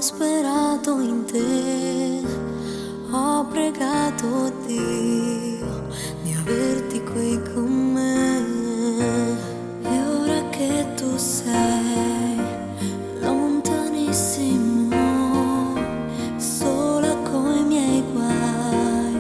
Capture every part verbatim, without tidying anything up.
sperato in te, ho pregato Dio di averti qui con me. E ora che tu sei lontanissimo, sola coi miei guai,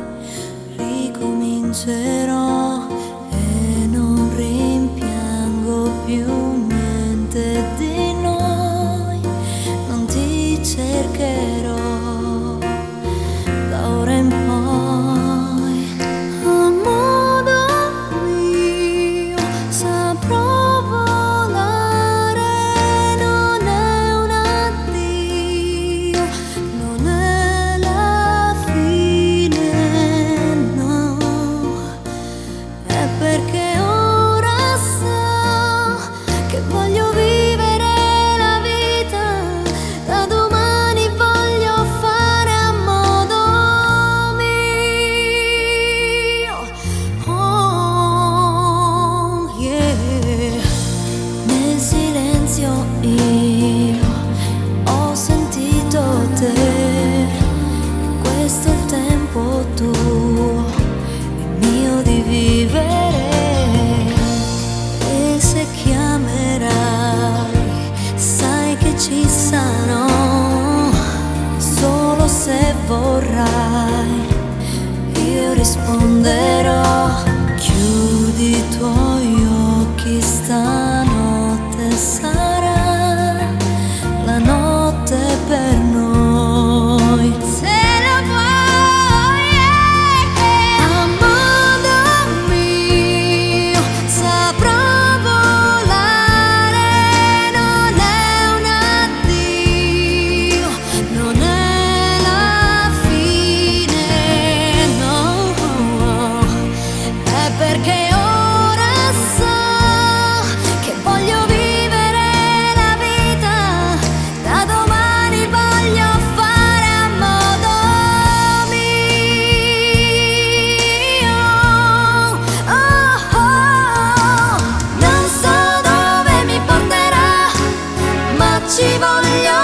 ricomincerò e non rimpiango più niente di noi. Non ti cercherò da ora in poi, a modo mio saprò volare. Non è un addio, non è la fine, no, è perché ora so che voglio vivere la vita. Da domani voglio fare a modo mio. Oh yeah. Nel silenzio io ho sentito te. Questo è il tempo tuo, il mio di vivere. E se chiamerai, sai che ci sarò. Solo se vorrai, io risponderò. Chiudi i tuoi occhi, stanotte sarà la notte per noi. Se la vuoi, a modo mio saprò volare. Non è un addio, non è la fine, no, è perché ora so che voglio vivere la vita. Da domani voglio fare a modo mio. Oh, oh. Non so dove mi porterà, ma ci voglio